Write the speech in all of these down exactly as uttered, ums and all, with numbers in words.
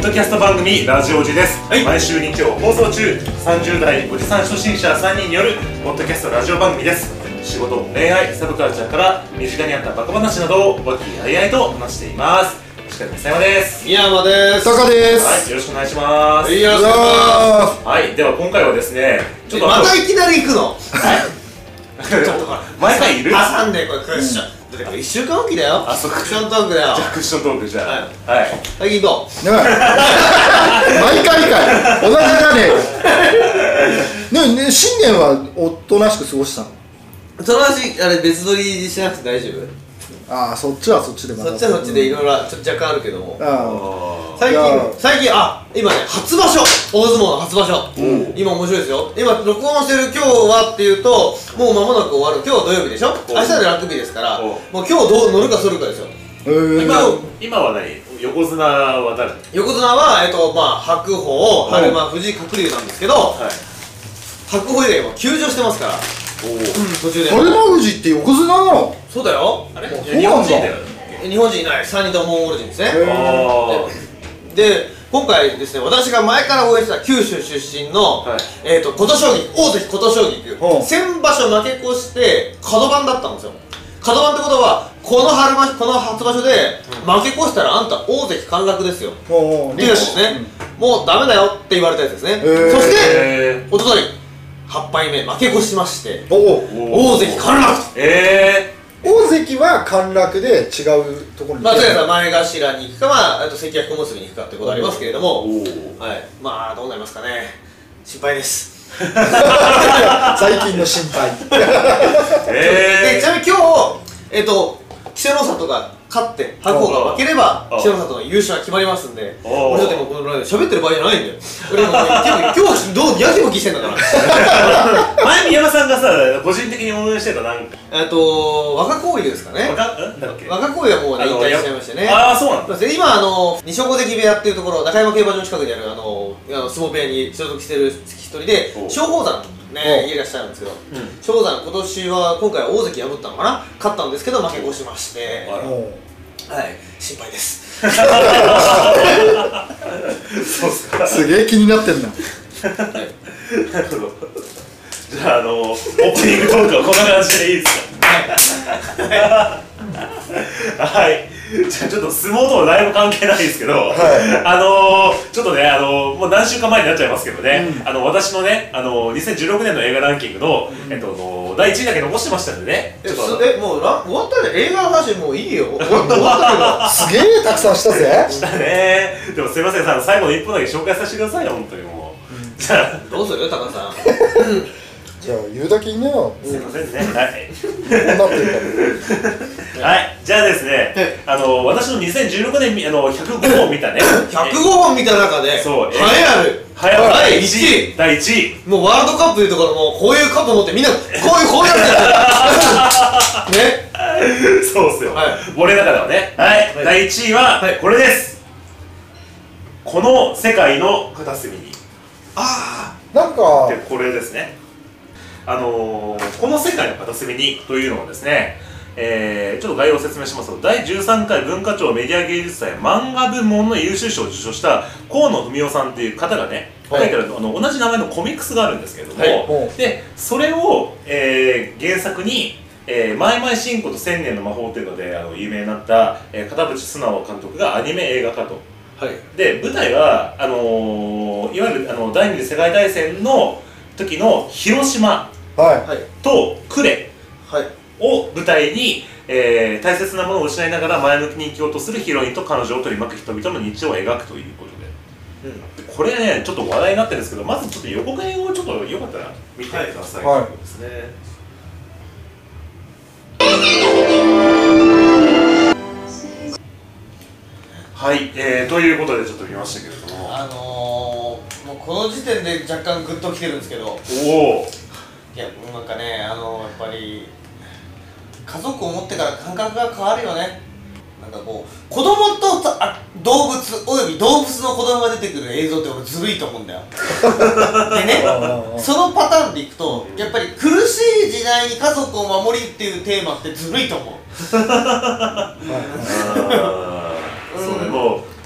ッドキャスト番組ラジオジです、はい、毎週日曜放送中、さんじゅう代おじさん初心者さんにんによるポッドキャストラジオ番組です。仕事、恋愛、サブカルチャーから身近にあったバカ話などを和気あいあいと話しています。司会の佐山です。 宮山です。 タカです。 はい、よろしくお願いします。 よろしくお願いします。 はい、では今回はですね、 ちょっとまたいきなり行くの。はいちょっと毎回いる挟んでこれクッション、だってこれいっしゅうかんおきだよ。 あ、そうクッショントークだよ。 じゃあクッショントークじゃあはい、 最近どう？ 毎回かい同じだねねね。新年はおとなしく過ごしたの？ その話、あれ別撮りしなくて大丈夫？ ああ、そっちはそっちでまたそっちはそっちでいろいろちょっと若干あるけども、 あ最近、最近、あ、今ね、初場所、大相撲の初場所、今面白いですよ。今、録音してる今日はっていうと、もう間もなく終わる。今日は土曜日でしょ。明日でラグビーですから、もう今日どう乗るか反るかですよ。 えー、 今, 今は何？横綱は誰？ 横綱は、えっと、まあ、白鵬、春馬、藤井、鶴竜なんですけど、はい、白鵬以外は休場してますから。おうん、途中で春馬富士って横綱なの？ そうだよ。あれ日本人だよ。 日本人いない。さんにんともモンゴル人ですね。で, で今回ですね、私が前から応援してた九州出身の、はい、えーと琴奨菊、大関琴奨菊、先場所負け越して角番だったんですよ。角番ってことはこの春場この初場所で負け越したらあんた大関陥落ですよっていうやつですね、うん、もうダメだよって言われたやつですね。そしておとといはちぱいめ負け越しまして、大関陥落と。えー、大関は陥落で違うところに、 まあとりあえず前頭に行くか、まあ、あと関脇小結に行くかってことありますけれども、はい、まあどうなりますかね、心配です最近の心配えー、でちなみに今日、えっと稀勢の里が勝って白鵬が負ければ稀勢の里の優勝が決まりますんで、俺だってもうこの喋ってる場合じゃないんだよ。俺も今日どうやきもきしてんだから前宮山さんがさ、個人的に応援してたなんかえっと若荒雄ですかね。 若なんだっけ、 若荒雄はもうね引退しちゃいましてね。 ああ、そうなんだ。 今あの二所小関部屋っていうところ、中山競馬場近くにあるあの相撲部屋に所属してる一人で松鳳山ね、家がしたんですけど、松鳳山今年は今回は大関破ったのかな、勝ったんですけど負け越しまして、はい、心配ですそうっすか。 すげえ気になってんだなるほど。じゃあ、あのオープニングトークはこんな感じでいいですか？はい、じゃあちょっと相撲とはだいぶ関係ないですけど、はい、あのー、ちょっとね、あのー、もう何週間前になっちゃいますけどね、うん、あの私のね、あのー、にせんじゅうろくねんの映画ランキングの、うん、えっとのだいいちいだけ残してましたんでね。 ちょっとえもうラ終わったね、映画の話もういいよ、終わった終わったけどすげえたくさんしたぜしたね。でもすいません、最後のいっぷんだけ紹介させてくださいよ、本当にもう、うん、じゃあどうする高さんじゃあ言うだけ言いなよ。 すいませんね。はい。 こうなってるから。はい。じゃあですね、あの私のにせんじゅうろくねんあのひゃくごほん見たね。 ひゃくごほん見た中で、 そう。 栄えある。 栄えある。 だいいちい。 だいいちい。 もうワールドカップいうところもこういうカップ持ってみんなこういうこうやってね。そうっすよ。俺の中ではね。はい。だいいちいはこれです。この世界の片隅に。 ああ。なんか。 でこれですね。あのー、この世界の片隅にというのはですね、えー、ちょっと概要を説明しますと、だいじゅうさんかい文化庁メディア芸術祭漫画部門の優秀賞を受賞した河野文雄さんっていう方がね、書いてあるあの同じ名前のコミックスがあるんですけれども、はい、でそれを、えー、原作にえー、マイマイシンコと千年の魔法というのであの有名になった、えー、片渕素直監督がアニメ映画化と、はい、で舞台はあのー、いわゆるあの第二次世界大戦の時の広島と呉を舞台に、えー、大切なものを失いながら前向きに生きようとするヒロインと彼女を取り巻く人々の日常を描くということで、うん、これねちょっと話題になってるんですけど、まずちょっと予告編をちょっとよかったら見てください、はい、ということですね。はい、えー、ということでちょっと見ましたけれども、 あのー、もうこの時点で若干グッときてるんですけど、おお、いやなんかね、あのー、やっぱり家族を持ってから感覚が変わるよね。なんかこう子供とあ動物および動物の子供が出てくる映像って俺ずるいと思うんだよでね、そのパターンでいくとやっぱり苦しい時代に家族を守りっていうテーマってずるいと思う。 そうね、もう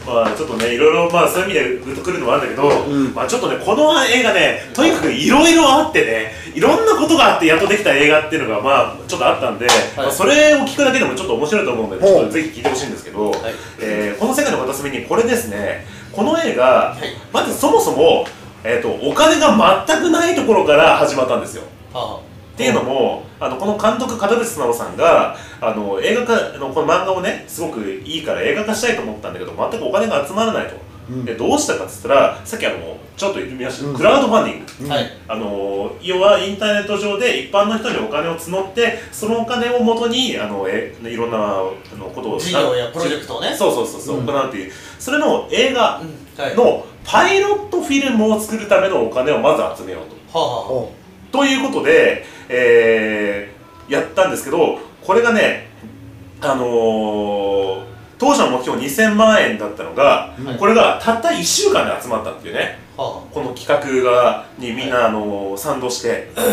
まあちょっとねいろいろまあそういう意味でグッとくるのもあるんだけど、うん、まあちょっとねこの映画ねとにかくいろいろあってねいろんなことがあってやっとできた映画っていうのがまあちょっとあったんで、はい、まあ、それを聞くだけでもちょっと面白いと思うのでちょっとぜひ聞いてほしいんですけど、はい、えー、この世界の片隅にこれですね、この映画、はい、まずそもそも、えーと、お金が全くないところから始まったんですよ。はあっていうのも、あのこの監督片渕素直さんがあの映画化のこの漫画をねすごくいいから映画化したいと思ったんだけど全くお金が集まらないと、うん、でどうしたかっつったらさっきあのちょっと言ってみましたけど、うん、クラウドファンディング、うん、あの要はインターネット上で一般の人にお金を募ってそのお金をもとにあのえいろんなあのことを事業やプロジェクトをねそうそうそうそう、うん、行うっていうそれの映画のパイロットフィルムを作るためのお金をまず集めようと。はあはあということで、えー、やったんですけどこれがね、あのー、当初の目標にせんまんえんだったのが、はい、これがたったいっしゅうかんで集まったっていうね、はあ、この企画がにみんな、はい、あのー、賛同して、はい、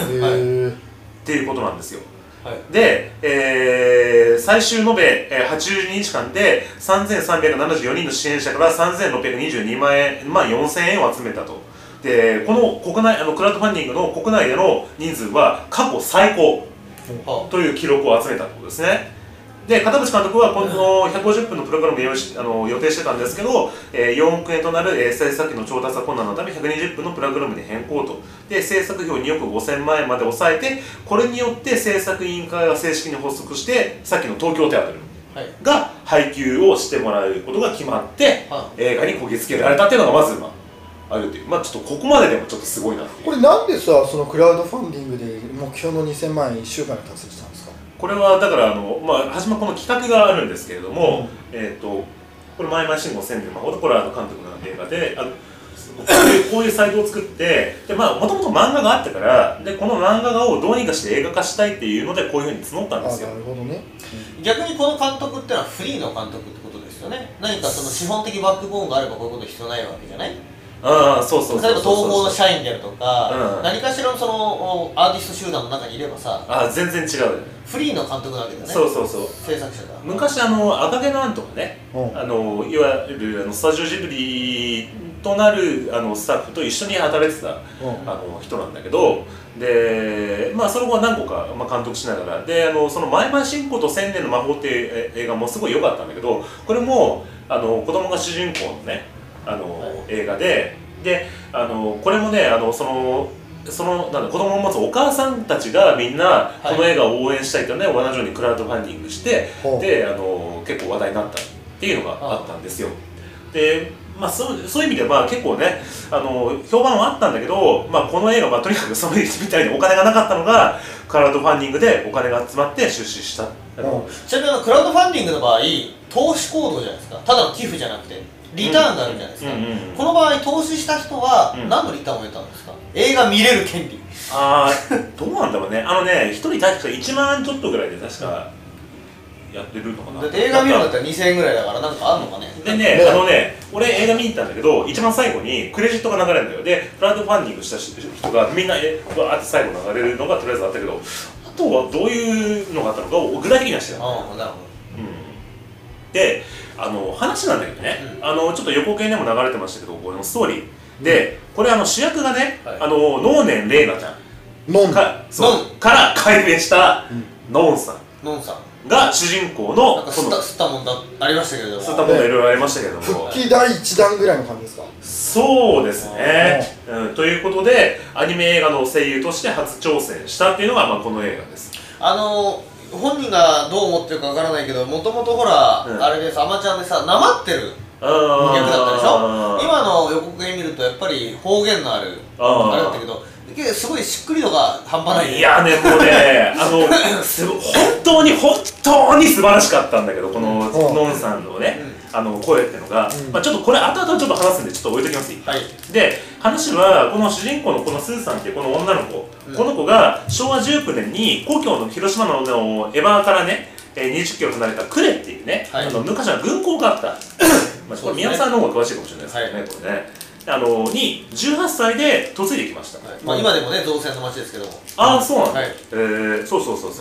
っていうことなんですよ。はい、で、えー、最終延べ、えー、はちじゅうににちかんでさんぜんさんびゃくななじゅうよにんの支援者からさんぜんろっぴゃくにじゅうにまんえん、まあ、よんせんえんを集めたと。でこの国内あのクラウドファンディングの国内での人数は過去最高という記録を集めたということですね。で片渕監督はこのひゃくごじゅっぷんのプログラムを用意しあの予定してたんですけど、えー、よんおくえんとなる、えー、制作費の調達困難のためひゃくにじゅっぷんのプログラムに変更とで制作費をにおくごせんまんえんまで抑えてこれによって制作委員会が正式に発足してさっきの東京テアトルが配給をしてもらうことが決まって、はい、映画にこぎつけられたっていうのがまずまああるっていうまあちょっとここまででもちょっとすごいなっていう。 これなんでさそのクラウドファンディングで目標のにせんまんえんいっしゅうかんで達成したんですか。 これはだからあの、まあ、初めこの企画があるんですけれども、うん、えっ、ー、とこれ前々信号千年魔法とこれは監督の映画であのこういうこういうサイトを作ってでまあもともと漫画があったからでこの漫画をどうにかして映画化したいっていうのでこういうふうに募ったんですよ。 あなるほどね、 うん、逆にこの監督ってのはフリーの監督ってことですよね。何かその資本的バックボーンがあればこういうこと必要ないわけじゃない。 ああそうそうそうそう例えば東宝の社員であるとか、うん、何かしらのそのアーティスト集団の中にいればさあ全然違うフリーの監督なわけだよね。 そうそうそう制作者が昔あの赤毛のアンとかね、うん、あのいわゆるあのスタジオジブリとなるあのスタッフと一緒に働いてた、うん、あの人なんだけどでまあその後は何個か、まあ、監督しながらであのその前々信仰と千年の魔法っていう映画もすごい良かったんだけどこれもあの子供が主人公のねあの、はい、映画でであのこれもねあのそのそのなんだ子供を持つお母さんたちがみんなこの映画を応援したいとね、はい、同じようにクラウドファンディングして、はい、であの結構話題になったっていうのがあったんですよ。でまあ、そう, そういう意味でまあ結構ねあの評判はあったんだけど、まあ、この映画はとにかくそのみたいにお金がなかったのがクラウドファンディングでお金が集まって出資した。 ちなみにクラウドファンディングの場合投資行動じゃないですか。ただの寄付じゃなくてリターンがあるじゃないですか。この場合投資した人は何のリターンを得たんですか、うん、映画見れる権利。 ああどうなんだろうね。あのねひとり確かいちまんちょっとぐらいで確かやってるのかな。 だって映画見るんだったらにせんえんぐらいだからなんかあるのかね。 でねあのね俺映画見に行ったんだけど一番最後にクレジットが流れるんだよ。でクラウドファンディングした人がみんなえわーって最後流れるのがとりあえずあったけどあとはどういうのがあったのかを具体的にはしてない。ああなるほど、うん、であの話なんだけどね、うん、あのちょっと予告編でも流れてましたけどこのストーリーで、うん、これあの主役がね、はい、あの能年玲奈ちゃんノンかそうから改編したノンさんノンさんが主人公のなんか吸った吸ったもんだありましたけれども吸ったもんだいろいろありましたけれども復帰だいいちだんぐらいの感じですか。 そうですね、うん、ということでアニメ映画の声優として初挑戦したっていうのが、まあ、この映画です。 あの本人がどう思ってるかわからないけどもともとほら、うん、あれですアマちゃんでさなまってる役だったでしょ。今の予告編見るとやっぱり方言のあるあれだったけどすごいしっくり度が半端ない。 いやねもうねあのす本当に本当に素晴らしかったんだけどこのノンさんのね、うん、あの声っていうのが、うんまあ、ちょっとこれ後々ちょっと話すんでちょっと置いときます。はい、で話はこの主人公のこのスーさんっていうこの女の子、うん、この子がしょうわじゅうきゅうねんに故郷の広島のエバーからねにじゅっキロ離れた呉っていうね、はい、あの昔は軍港があったまあこれ宮本さんの方が詳しいかもしれないですけどね、はい、これねあのにじゅうはっさいで嫁いできました、 はいまあ、今でもね造船の町ですけどもああそうなんだ、はいえー、そうそうそうそう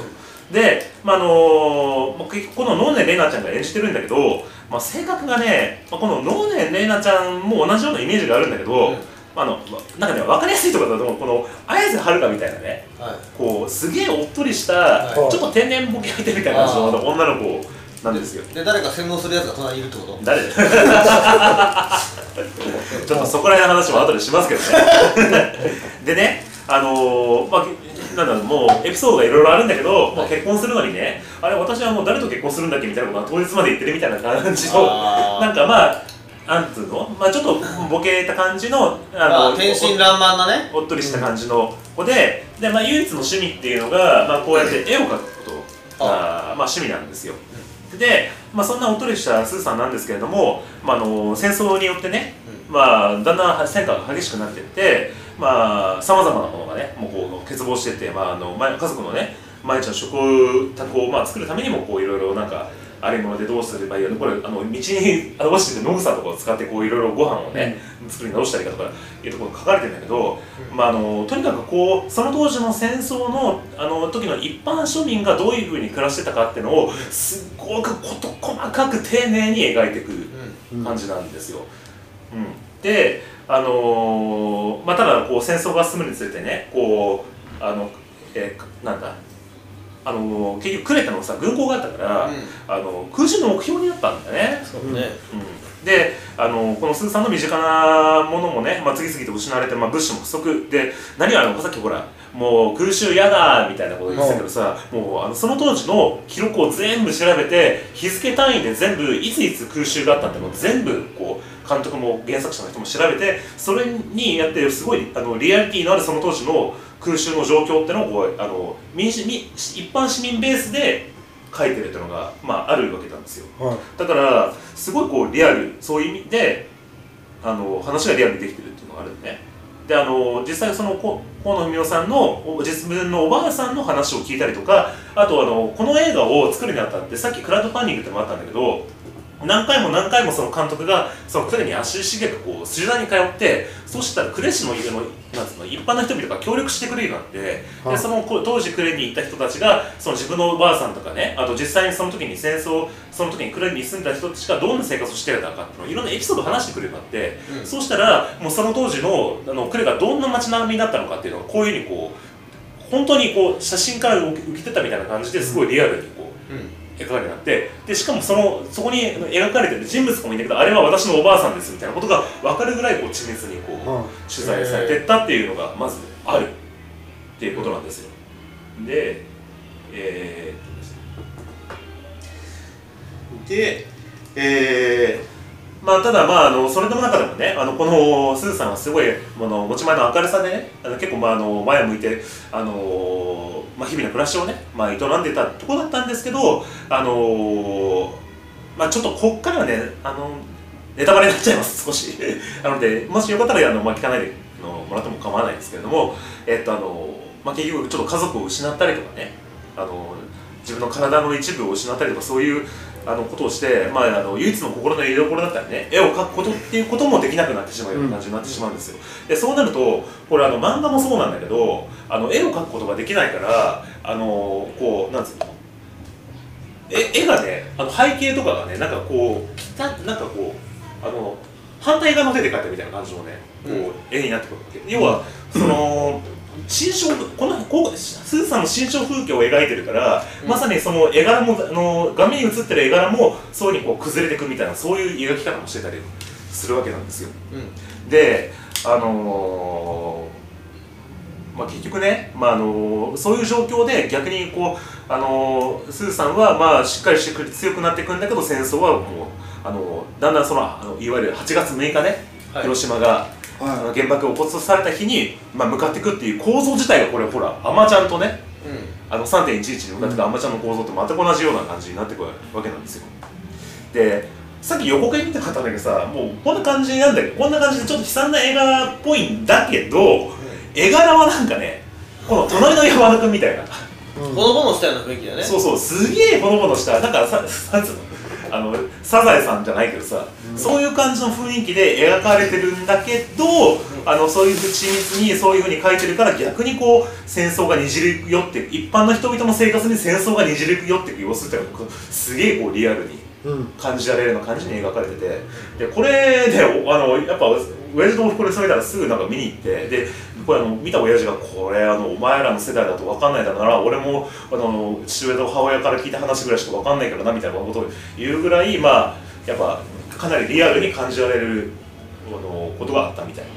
で、まああのー、結局この能年玲奈ちゃんが演じてるんだけど、まあ、性格がね、まあ、この能年玲奈ちゃんも同じようなイメージがあるんだけど、うん、あのなんかね、分かりやすいところだとこの綾瀬はるかみたいなね、はい、こうすげえおっとりした、はい、ちょっと天然ボケ相手みたいな感じの女の子なんですよ。 で、誰か洗脳するやつが隣にいるってこと？ 誰ちょっとそこら辺の話も後でしますけどねでね、あのー、まあなんだろう、もうエピソードがいろいろあるんだけど、はい、もう結婚するのにね、あれ私はもう誰と結婚するんだっけみたいなことは当日まで言ってるみたいな感じのなんかまあなんつうの、まあちょっとボケた感じのあの天真爛漫なね、 おっとりした感じの子で、で、まあ、唯一の趣味っていうのが、まあ、こうやって絵を描くことが、あまあ、趣味なんですよ。で、まあ、そんなおっとりしたスーさんなんですけれども、まあ、あの戦争によってね、まあ、だんだん戦火が激しくなっていって、さまざ、まなものがね、もうこう欠乏していって、まあ、あの家族のね、毎日の食卓を、まあ、作るためにもこういろいろなんかあれものでどうすればいいの、これあの道に落ちてて野草とかを使ってこういろいろご飯をね、うん、作り直したりだとかいうところが書かれてるんだけど、うん、まあ、あのとにかくこうその当時の戦争のあの時の一般庶民がどういうふうに暮らしてたかっていうのをすっごく事細かく丁寧に描いていく感じなんですよ。うんうん、で、あのーまあ、ただこう戦争が進むにつれてね、こうあの、えー、なんだあの結局クレタのさ軍港があったから、うん、あの空襲の目標になったんだよね。 そうね、 うん、であのこのスーさんの身近なものもね、まあ、次々と失われて、まあ、物資も不足で、何はあのさっきほらもう空襲やだみたいなこと言ってたけどさ、うん、もうあのその当時の記録を全部調べて日付単位で全部いついつ空襲があったっていうのを全部こう監督も原作者の人も調べて、それにやってすごいあのリアリティのあるその当時の空襲の状況ってのをこうあの民主民一般市民ベースで書いてるっていうのが、まあ、あるわけなんですよ。はい、だからすごいこうリアル、そういう意味であの話がリアルにできてるっていうのがあるんでね。であの実際その河野文雄さんの実分のおばあさんの話を聞いたりとか、あとあのこの映画を作るにあたってさっきクラウドファンディングってのもあったんだけど、何回も何回もその監督がその呉に足しげくこう取材に通って、そうしたら呉市の家のなんつうの一般の人々が協力してくれるようになって、でその当時呉に行った人たちがその自分のおばあさんとかね、あと実際にその時に戦争その時に呉に住んだ人たちがどんな生活をしてたかっていうのをいろんなエピソードを話してくれるようになって、うん、そうしたらもうその当時のあの呉がどんな街並みだったのかっていうのをこういうふうにこう本当にこう写真から受けてたみたいな感じですごいリアルにこう。うんうん描かれてなって、でしかもそのそこに描かれてる人物とかもいいんだけど、あれは私のおばあさんですみたいなことが分かるぐらいこう緻密にこう、うん、取材されてったっていうのがまずあるっていうことなんですよ。で、えー、で、えー、まあただまああのそれでも中でもね、あのこのスーさんはすごいあの持ち前の明るさでね、あの結構まああの前を向いてあのまあ、日々の暮らしをね、まあ、営んでたところだったんですけど、あのーまあ、ちょっとこっからはね、あのネタバレになっちゃいます少しなのでもしよかったらあの、まあ、聞かないでのもらっても構わないんですけれども、えっとあのまあ、結局ちょっと家族を失ったりとかね、あの自分の体の一部を失ったりとかそういうあのことをして、まあ、あの唯一の心の居所だったりね、絵を描くことっていうこともできなくなってしまうような感じになってしまうんですよ。でそうなるとこれあの漫画もそうなんだけど、あの絵を描くことができないからあのこうなんつうの絵がね、あの背景とかがねなんかこうきたなんかこうあの反対側の手で描いたみたいな感じのねこう、うん、絵になってくるわけ。要はその新象このこうスーさんの新象風景を描いてるから、うん、まさにその絵柄もあの画面に映ってる絵柄もそういうふうにこう崩れていくみたいなそういう描き方もしてたりするわけなんですよ。うん、で、あのーまあ、結局ね、まああのー、そういう状況で逆にこう、あのー、スーさんはまあしっかりしてくれ強くなっていくんだけど、戦争はもう、あのー、だんだんそのあのいわゆるはちがつむいかね、はい、広島が。はい、原爆を没された日に、まあ、向かっていくっていう構造自体がこれほらあまちゃんとね、うん、あの さんてんいちいち に向かっていくあまちゃんの構造って全く同じような感じになっていくわけなんですよ。でさっき横から見たかったんだけどさ、もうこんな感じなんだけど、こんな感じでちょっと悲惨な映画っぽいんだけど、うん、絵柄はなんかねこの隣の山田君みたいな、 うん、ボノボノしたような雰囲気だね。 そうそう、すげえボノボノした、だからさなんつうのあのサザエさんじゃないけどさ、うん、そういう感じの雰囲気で描かれてるんだけど、うん、 あのそういう緻密にそういうふうに書いてるから逆にこう戦争がにじり寄って一般の人々の生活に戦争がにじり寄っていく様子っていうのがすげえこうリアルに感じられるような感じに描かれてて、でこれであのやっぱ親父とおふくろでそれたらすぐなんか見に行って、でこれあの見た親父がこれあのお前らの世代だと分かんないだろうな、俺もあの父親と母親から聞いた話ぐらいしか分かんないけどなみたいなことを言うぐらい、まあやっぱかなりリアルに感じられるあのことがあったみたいな。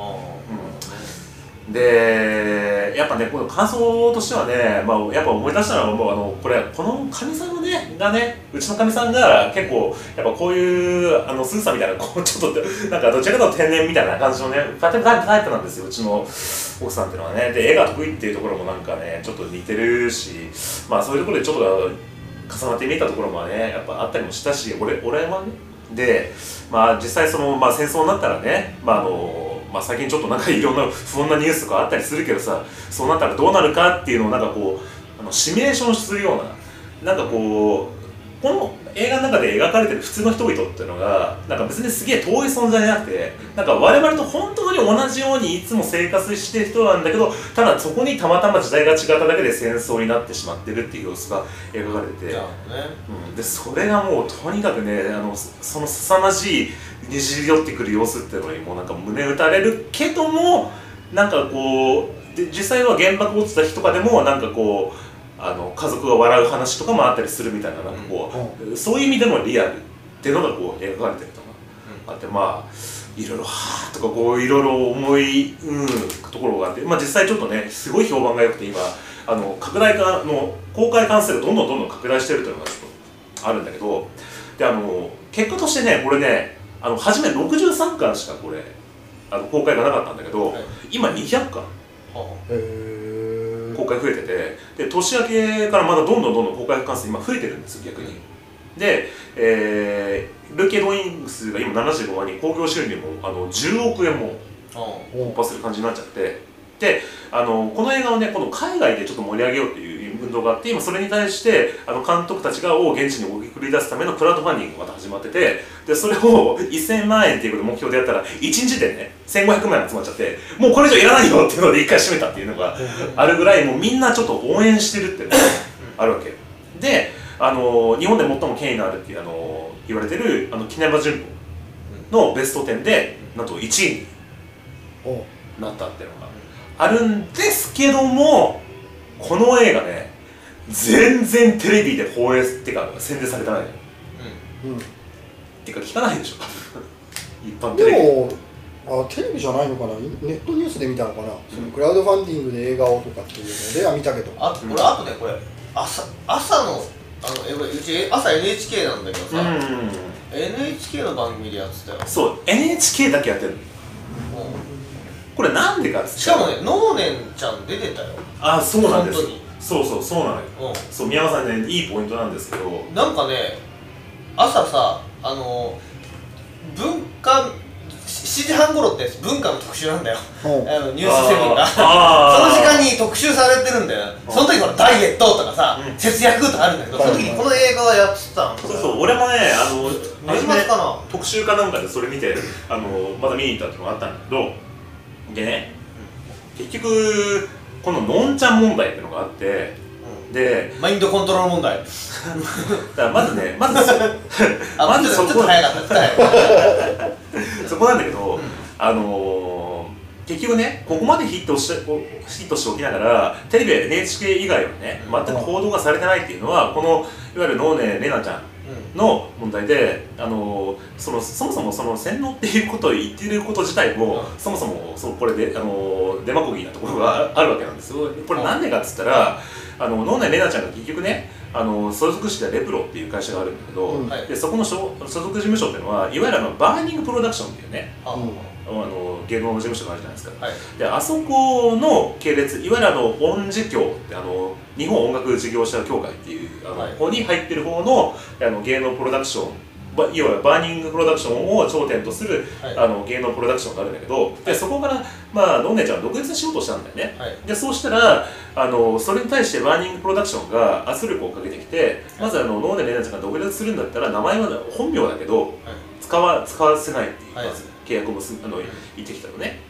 でやっぱねこの感想としてはね、まあ、やっぱ思い出したのはもうあのこれこのかみさんのねがねうちのかみさんが結構やっぱこういうあのスーさんみたいなこうちょっとなんかどちらかというと天然みたいな感じのねタイプタイプなんですようちの奥さんっていうのはね。で絵が得意っていうところもなんかねちょっと似てるし、まあそういうところでちょっと重なって見たところもねやっぱあったりもしたし、俺俺はねでまあ実際その、まあ、戦争になったらねまああのまあ、最近ちょっとなんかいろんな不穏なニュースとかあったりするけどさ、そうなったらどうなるかっていうのをなんかこうあのシミュレーションするようななんかこうこの映画の中で描かれてる普通の人々っていうのがなんか別にすげえ遠い存在じゃなくて、なんか我々と本当に同じようにいつも生活してる人なんだけど、ただそこにたまたま時代が違っただけで戦争になってしまってるっていう様子が描かれてて、 ねうん、でそれがもうとにかくねあのその凄まじいにじり寄ってくる様子っていうのにもうなんか胸打たれるけども、なんかこうで実際は原爆落ちた日とかでもなんかこうあの家族が笑う話とかもあったりするみたいな、なんかこう、うん、そういう意味でのリアルっていうのがこう描かれてるとか、うん、あって、まあいろいろはぁとかこういろいろ思い、うん、ところがあって、まあ、実際ちょっとねすごい評判が良くて今あの拡大化の公開関数がどんどんどんどん拡大してるというのがちょっとあるんだけど、であの結果としてねこれねあの初めろくじゅうさんかんしかこれあの公開がなかったんだけど、はい、今にひゃっかん、はあ、へ公開増えてて、で年明けからまだどんどんどんどん公開関数今増えてるんですよ逆に。で、えー、累計動員数が今ななじゅうごまんにん、興行収入もあのじゅうおくえんも突破する感じになっちゃって、であのこの映画をね今度海外でちょっと盛り上げようっていう運動があって、今それに対してあの監督たちがを現地に送り出すためのクラウドファンディングがまた始まってて、でそれをせんまんえんっていうこと目標でやったらいちにちでねせんごひゃくまんえん集まっちゃって、もうこれ以上いらないよっていうので一回閉めたっていうのがあるぐらい、もうみんなちょっと応援してるっていうのがあるわけで、あの日本で最も権威のあるっていうあの言われてるあのキネマ旬報のベストじゅうでなんといちいになったっていうのがあるんですけども、この映画ね全然テレビで放映っていうか宣伝されてないのよ。うん、うん、っていうか聞かないでしょ一般テレビ。 でもあテレビじゃないのかな、ネットニュースで見たのかな、うん、そのクラウドファンディングで映画をとかっていうのでは見たけど、 あとこれ、うん、あとねこれ朝朝のあのうち朝 エヌエイチケー なんだけどさ、うん、エヌエイチケー の番組でやってたよ。 そう エヌエイチケー だけやってるの。うん、これなんでかっつって、 しかもね能年ちゃん出てたよ。 あ、そうなんです。そうそうそうなのよ、うん、そう宮川さんねいいポイントなんですけど、 なんかね朝さあの文化しちじはん頃って文化の特集なんだよ、あのニュースセブンがその時間に特集されてるんだよ。その時ほらダイエットとかさ、うん、節約とかあるんだけど、その時にこの映画はやってたんだよ。 そうそう、俺もねあの初めかな特集かなんかでそれ見てあのまた見に行ったっていうのがあったんだけど、でね、うん、結局こののんちゃん問題っていうのがあって、うん、でマインドコントロール問題だからまずねまずまずそこちょっと早かったそこなんだけど、うん、あのー、結局ねここまでヒットしてヒットしておきながらテレビや エヌエイチケー 以外はね全く報道がされてないっていうのは、このいわゆる能年玲奈ちゃんの問題で、あのー、そのそもそもその洗脳っていうことを言っていること自体も、うん、そもそもそうこれで、あのー、デマゴギーなところがあるわけなんですよ。これなんでかっつったら、あの能年玲奈ちゃんが結局ねあの所属してレプロっていう会社があるんだけど、うん、でそこの所属事務所っていうのはいわゆるあのバーニングプロダクションっていうね、うん、あの芸能事務所があるじゃないですか、はい、であそこの系列いわゆるあの音事協ってあの日本音楽事業者協会っていうあの、はい、方に入ってる方のあの芸能プロダクション、いわゆるバーニングプロダクションを頂点とする、はい、あの芸能プロダクションがあるんだけど、でそこからまあのんねちゃんは独立しようとしたんだよね、はい、でそうしたらあのそれに対してバーニングプロダクションが圧力をかけてきて、まずあののんねれなちゃんが独立するんだったら名前は本名だけど、はい、使わ使わせないっていう、まず契約を結んあの言ってきたのね。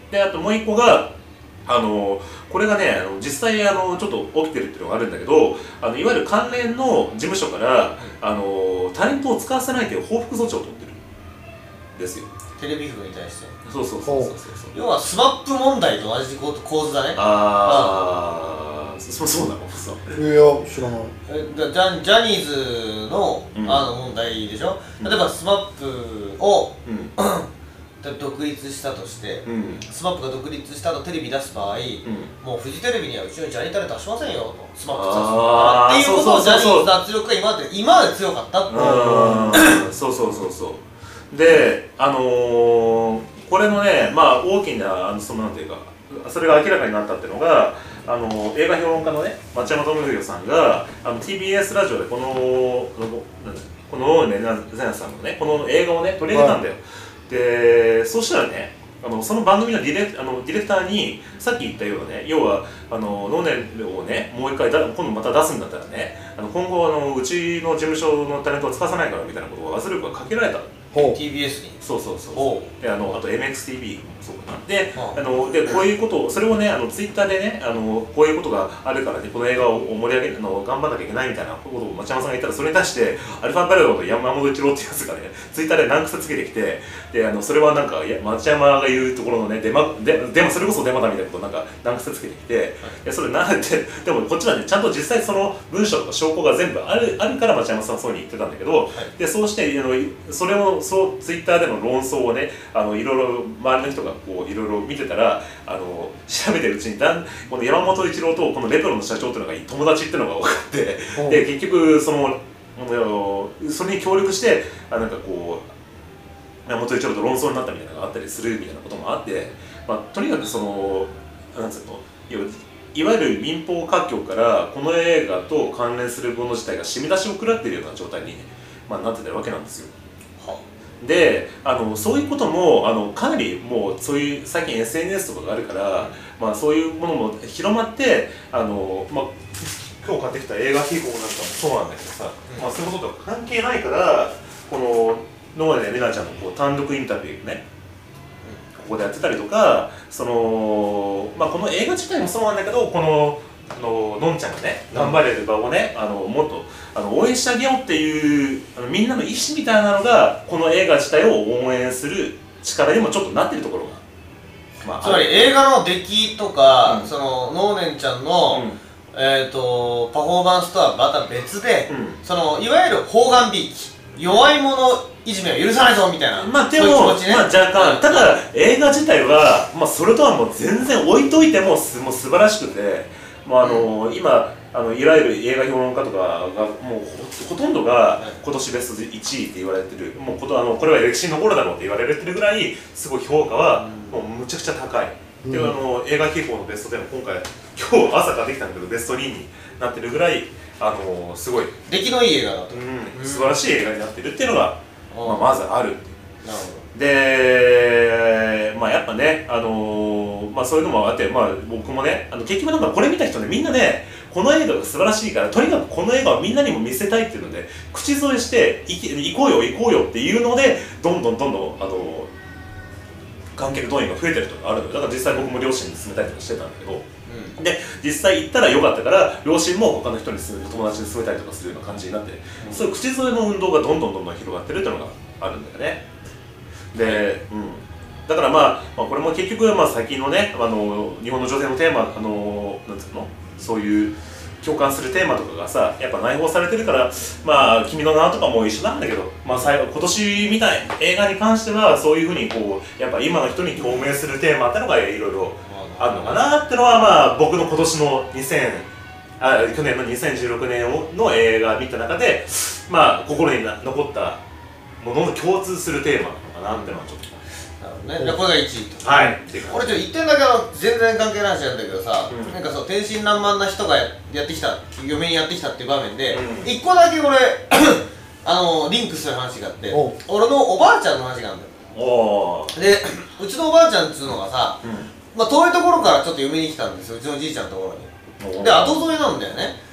であともう一個があのこれがねあの実際あのちょっと起きてるっていうのがあるんだけどあのいわゆる関連の事務所から、うん、あのタレントを使わせないという報復措置を取ってるんですよテレビ局に対してそうそうそうそうそう要はスマップ問題と同じ構図だねああそうそうなのそういや知らないえジャジャニーズの、うん、あの問題でしょ、うん、例えばスマップを、うん独立したとして、うん、スマップが独立したとテレビ出す場合、うん、もうフジテレビにはうちのジャニタレ出しませんよとスマップ出すっていうことをジャニーズの圧力が今まで今まで強かったっていうそうそうそうそうであのー、これのねまあ大きなあのそのなんていうかそれが明らかになったっていうのがあのー、映画評論家のね町山智博さんがあの ティービーエス ラジオでこのこのねゼナさんのねこの映画をね取り上げたんだよ、はいでそうしたらねあのその番組のディレ、あのディレクターにさっき言ったようなね要はあのノーネルをねもう一回だ今度また出すんだったらねあの今後あのうちの事務所のタレントを使わさないからみたいなことを圧力がかけられたティービーエス にそうそうそうであのあと エムエックスティービー もそうかなであのでこういうことをそれをねあのツイッターでねあのこういうことがあるからねこの映画を盛り上げるの頑張らなきゃいけないみたいなことを町山さんが言ったらそれに対してアルファパレードの山本一郎ってやつがねツイッターで難癖つけてきてであのそれはなんかいや町山が言うところのねデマででもそれこそデマだみたいなことをなんか難癖つけてきて、はい、いやそれなんででもこっちはねちゃんと実際その文章とか証拠が全部あるあるから町山さんはそうに言ってたんだけど、はい、でそうしてあのそれをそうツイッターでの論争をねあのいろいろ周りの人がこういろいろ見てたらあの調べてるうちにだんこの山本一郎とこのレトロの社長っていうのが友達っていうのが分かってで結局そのそれに協力してあなんかこう山本一郎と論争になったみたいなのがあったりするみたいなこともあって、まあ、とにかくそのなんつうのいわゆる民放各局からこの映画と関連するもの自体が締め出しを食らっているような状態に、まあ、なってたわけなんですよ。であのそういうこともあのかなりもうそういう最近 エスエヌエス とかがあるから、まあ、そういうものも広まってあの、まあ、今日買ってきた映画批評なんかもそうなんだけどさ、うんまあ、そういうことと関係ないからこのノーネレナちゃんのこう単独インタビューね、うん、ここでやってたりとかその、まあ、この映画自体もそうなんだけどこのあののんちゃんがね頑張れる場をねあのもっとあの応援してあげようっていうあのみんなの意思みたいなのがこの映画自体を応援する力にもちょっとなってるところが、 まあ、つまり映画の出来とか、うん、そののーねんちゃんの、うんえー、とパフォーマンスとはまた別で、うん、そのいわゆる砲丸びいき弱い者いじめは許さないぞみたいな、 まあでも、まあ、若干ただ映画自体は、まあ、それとはもう全然置いといてもすもう素晴らしくて。まああのうん、今あのいわゆる映画評論家とかがもう ほ, ほとんどが今年ベストいちいって言われてるもうことあのこれは歴史に残るだろうって言われてるぐらいすごい評価はもうむちゃくちゃ高い、うん、であの映画批評のベストテンも今回今日朝買ってきたんだけどベストにになってるぐらいあのすごい出来のいい映画だと、 うん、素晴らしい映画になってるっていうのが、まあ、まずあるっていう。なるほどでまあやっぱね、あのーまあ、そういうのもあって、まあ、僕もねあの結局なんかこれ見た人ねみんなねこの映画が素晴らしいからとにかくこの映画をみんなにも見せたいっていうので口添えして行こうよ行こうよっていうのでどんどんどんどん、あのー、観客動員が増えてるとかあるのでだから実際僕も両親に勧めたりとかしてたんだけど、うん、で実際行ったらよかったから両親も他の人に勧め友達に勧めたりとかするような感じになって、うん、そういう口添えの運動がどんどんどんどん広がってるっていうのがあるんだよね。でうん、だから、まあ、まあこれも結局、まあ、最近のねあの日本の女性のテーマあのなんつうのそういう共感するテーマとかがさやっぱ内包されてるからまあ君の名とかも一緒なんだけど、まあ、最後今年みたい映画に関してはそういうふうにこうやっぱ今の人に共鳴するテーマってのがいろいろあるのかなってのは、まあ、僕の今年のにせんあ去年のにせんじゅうろくねんの映画見た中で、まあ、心に残ったものの共通するテーマなのかなってのはちょっと。 なるほどね、これがいちいと。 はい。 これちょっといってんだけど全然関係ない話なんだけどさ、うん、なんかそう天真爛漫な人がやってきた嫁にやってきたっていう場面で、うん、いっこだけ俺あのリンクする話があって俺のおばあちゃんの話があるんだよ。おでうちのおばあちゃんっつうのがさ、うん、まあ遠いところからちょっと嫁に来たんですようちのじいちゃんのところに。で後添えなんだよね。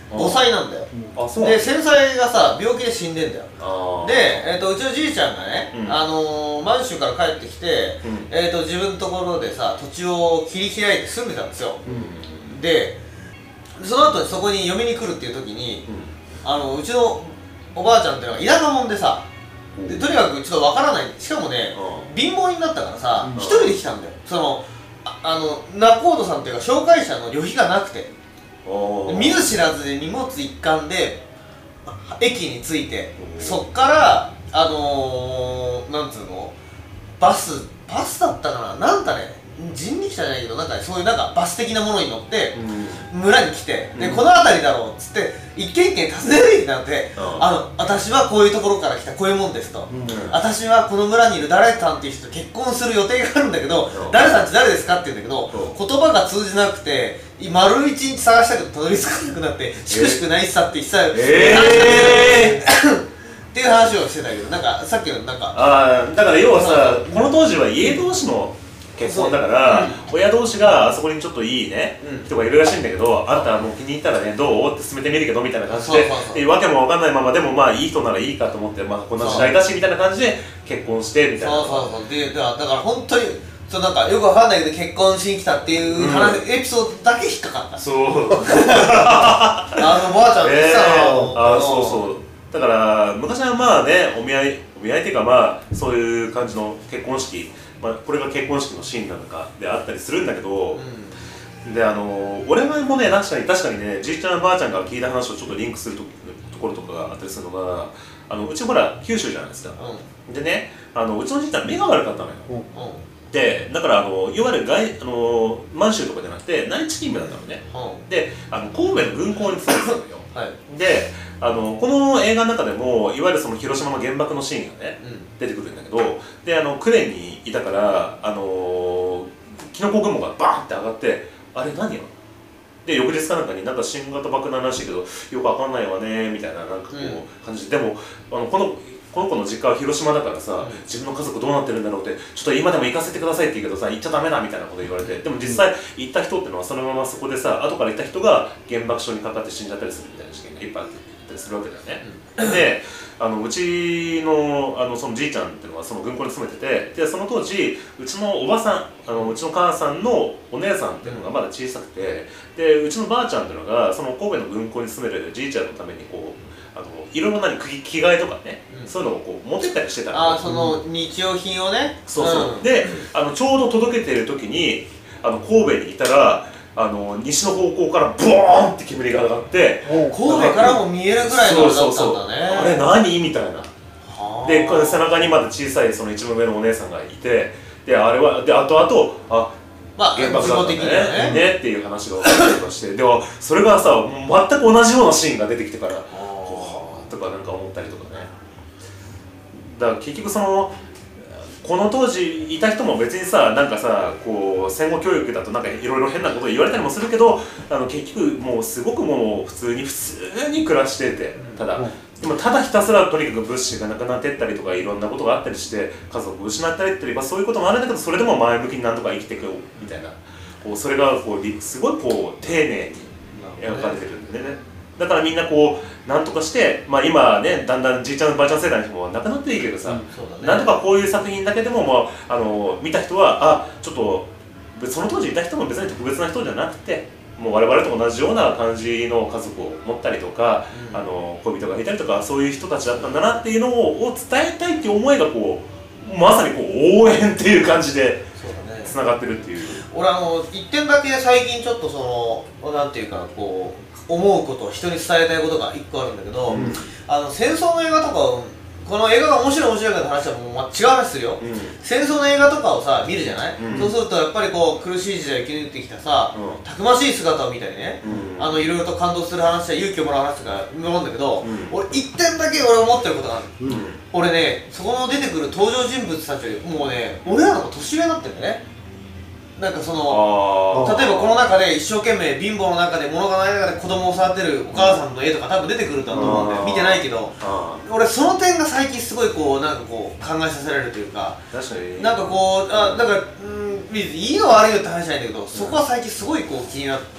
ごさいなんだよ。 あ、そうで先妻がさ病気で死んでんだよ。 あで、えー、とうちのじいちゃんがね、 うんあのー、満州から帰ってきて、 うんえー、と自分のところでさ土地を切り開いて住んでたんですよ。 うんでその後にそこに嫁に来るっていう時に、 うんあのうちのおばあちゃんっていうのが田舎者でさ、でとにかくちょっとわからない、しかもね、 うん貧乏人だったからさ、 うん一人で来たんだよ。そのああの仲人さんっていうか紹介者の旅費がなくて、 おー見ず知らずで荷物一貫であ駅に着いて、 おーそっからあのー、なんつうのバスバスだったかな、なんかね人力車じゃないけどなんか、ね、そういうなんかバス的なものに乗ってうん村に来て、でうんこの辺りだろうっつって一軒一軒訪ねるになって「 うんあの私はこういうところから来たこういうもんです」と。 うん私はこの村にいる誰さんっていう人と結婚する予定があるんだけど、 うん誰さんって誰ですかって言うんだけど、 うん言葉が通じなくて丸一日探したけどたどり着かなくなってしくしくないっさって一切えーっていう話をしてたけど、なんかさっきのなんかああ、だから要はさうんこの当時は家同士の結婚だから、親同士があそこにちょっといいね、 うん人がいるらしいんだけど、あんたもう気に入ったらねどうって進めてみるけどみたいな感じで、 そうそうそうでわけもわかんないままでもまあいい人ならいいかと思って、まあこんな時代だしみたいな感じで結婚してみたいな。 そうそうそうでだからだから本当にそうなんかよくわかんないけど結婚しに来たっていう話、エピソードだけ引っかかった。 そうあのばあちゃんってさ、 えー、あーそうそうだから昔はまあねお見合いお見合いっていうかまあそういう感じの結婚式、まあ、これが結婚式のシーンなのかであったりするんだけど、 うんであの俺もね確かに確かにねじいちゃんばあちゃんから聞いた話をちょっとリンクするとところとかがあったりするのが、あのうちほら九州じゃないですか。でねあのうちのじいちゃん目が悪かったのよ。 うんうんでだからあのいわゆる外あの満州とかじゃなくて内地勤務だったのね。 うんであの神戸の軍港に勤めてたのよ。 はいであのこの映画の中でもいわゆるその広島の原爆のシーンがねうん出てくるんだけど、であの呉にいたからあのキノコ雲がバーンって上がってあれ何よで翌日かなんかになんか新型爆弾らしいけどよくわかんないわねみたいななんかこうんう感じで、でもあのこのこの子の実家は広島だからさ、 うん自分の家族どうなってるんだろうってちょっと今でも行かせてくださいって言うけどさ行っちゃダメだみたいなこと言われて、でも実際行った人ってのはそのままそこでさ後から行った人が原爆症にかかって死んじゃったりするみたいな事件がいっぱいあったりするわけだよね。であのうちのあのそのじいちゃんっていうのはその軍港に勤めてて、でその当時うちのおばさんあのうちの母さんのお姉さんっていうのがまだ小さくて、でうちのばあちゃんっていうのがその神戸の軍港に住めるじいちゃんのためにこうあのいろいろな着着替えとかね、 うんそういうのをこう持ってったりしてたの。 ああその日用品をねそうそう、 んであのちょうど届けてる時にあの神戸にいたらあの西の方向からボーンって煙が上がって神戸からも見えるぐらいのあれだったんだね。 あれ何みたいな。 はあでこれ背中にまだ小さいその一番上のお姉さんがいて、であれはで後々あまあ原爆だったんだ事故的にはねねねっていう話があったりとかしてではそれがさ全く同じようなシーンが出てきてからあはあとかなんか思ったりとかね。だから結局そのこの当時いた人も別にさなんかさこう戦後教育だとなんかいろいろ変なこと言われたりもするけど、あの結局もうすごくもう普通に普通に暮らしてて、ただ、 うんでもただひたすらとにかく物資がなくなってったりとかいろんなことがあったりして家族を失ったりっていう、まあ、そういうこともあるんだけどそれでも前向きになんとか生きていくみたいなこうそれがこうりすごいこう丁寧に描かれてるんでね。だからみんなこうなんとかして、まあ、今ねだんだんじいちゃんばあちゃん世代の人もなくなっていいけどさ、 うんそうだねなんとかこういう作品だけでも、まあ、あの見た人はあちょっとその当時いた人も別に特別な人じゃなくてもう我々と同じような感じの家族を持ったりとか、 うんあの恋人がいたりとかそういう人たちだったんだなっていうのをを伝えたいっていう思いがこうまさにこう応援っていう感じでそうだねつながってるっていう。 俺あの一点だけ最近ちょっとそのなんていうかこう思うことを人に伝えたいことが一個あるんだけど、 うんあの戦争の映画とかをこの映画が面白い面白いかって話はもうま違う話するよ、 うん戦争の映画とかをさ見るじゃない、 うんそうするとやっぱりこう苦しい時代を生き抜いてきたさ、 うんたくましい姿を見たりね、 うんあのいろいろと感動する話や勇気をもらう話とか思うんだけど、 うん俺一点だけ俺思ってることがある、 うん俺ねそこの出てくる登場人物たちよりもうね俺らの方が年上になってるんだよね。なんかそのあ例えばこの中で一生懸命貧乏の中で物がない中で子供を育てるお母さんの絵とか多分出てくるとは思うんだよ。 あー見てないけどあ俺その点が最近すごいこうなんかこう考えさせられるというか確かになんかこうあなんかうんいいの悪いよって話じゃないんだけどそこは最近すごいこう気にな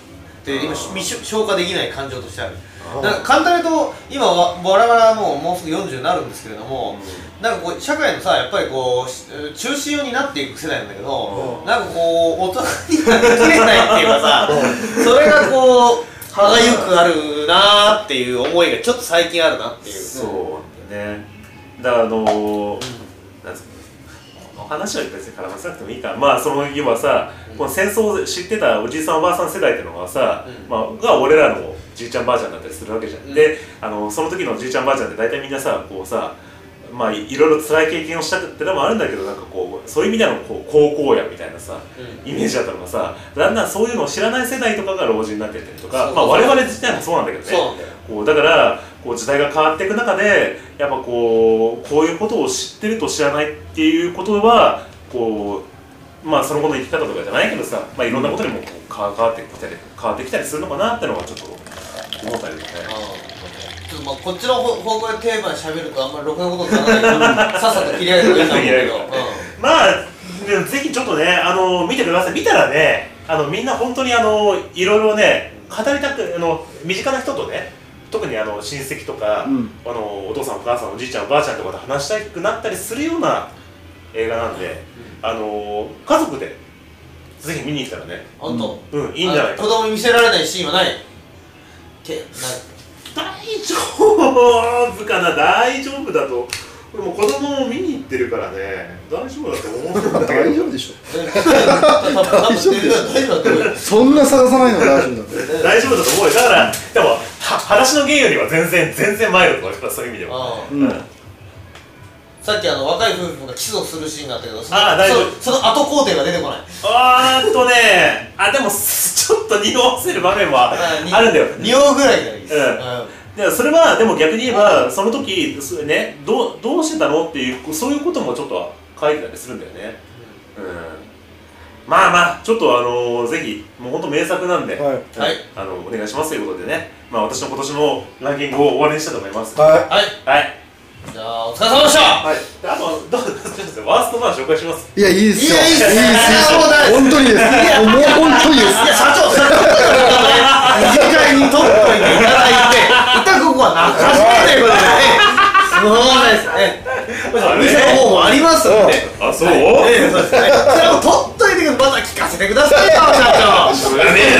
って今消化できない感情としてある。だから簡単に言うと今我々はもうもうすぐよんじゅうになるんですけれども、うん、なんかこう社会のさやっぱりこう中心になっていく世代なんだけど、うん、なんかこう大人になりきれないっていうかさそれがこう歯がゆくあるなーっていう思いがちょっと最近あるなっていう。 そうだね。だからあのー、うん、なんつうのこの話は別に絡ませなくてもいいか。まあその要はさ、うん、この戦争を知ってたおじいさんおばあさん世代っていうのがさ、うん、まあが俺らのじいちゃんばあちゃんだったりするわけじゃん、うん、であのその時のじいちゃんばあちゃんって大体みんなさこうさまあいろいろ辛い経験をしたってのもあるんだけどなんかこうそういう意味でのこう高校やみたいなさ、うん、イメージだったのがさだんだんそういうのを知らない世代とかが老人になってったりとかまあ我々自体もそうなんだけどねこうだからこう時代が変わっていく中でやっぱこうこういうことを知ってると知らないっていうことはこうまあその後の生き方とかじゃないけどさまあいろんなことにもこう変わってきたり変わってきたりするのかなってのがちょっと思ったりとかね。 ちょっとまあこっちの方向でテーマで喋るとあんまりろくなことにならないからさっさと切り上げたらいいと思うけど、うん、 まあぜひちょっとねあの見てください。見たらねあのみんな本当にあのいろいろね語りたくあの身近な人とね特にあの親戚とか、うん、あのお父さんお母さんおじいちゃんおばあちゃんとかと話したくなったりするような映画なんで、うん、あの家族でぜひ見に来たらね本当、 うん、いいんじゃないか。 子供に見せられないシーンはないて大丈夫かな大丈夫だとでも子供も見に行ってるからね大丈夫だと思うんだけど大丈夫でしょ大丈夫でしょそんな探さないの大丈夫だって大丈夫だと思うよだからでも話の芸よりは全然全然前だと思うからそういう意味では、うんうん、 さっきあの若い夫婦がキスをするシーンがあったけどそのあ大丈夫その後工程が出てこないあーっとねあでもちょっと匂わせる場面はあるんだよ匂うぐらいがいいです、 うんでそれはでも逆に言えばその時ねどうどうしてたのっていうそういうこともちょっと書いてたりするんだよね、うんうん、まあまあちょっとあのー、ぜひもう本当名作なんで、はい、あのお願いしますということでねまあ私の今年のランキングを終わりにしたいと思いますはい、はいはいじゃあお疲れ様でした。はい。 あとどうですかワーストバー紹介します。 いやいいですよ。 いやいいです。 本当にです。もう本当にです。 いや社長社長二次会に取っといていただいて、一旦ここは中島ということでね。そうですね。お店の方もありますんで。 あそう？ ええそうですね。それを取っといてまた聞かせてくださいよ社長。 しょうがね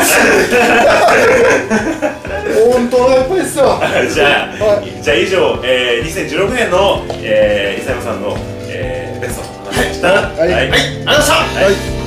えな。 本当はやっぱりですよじゃあ、はい、じゃあ以上、えー、にせんじゅうろくねんの、えー、伊佐山さんの、えー、ベストの話でした。 はい、はいはい、ありがとうございました。はい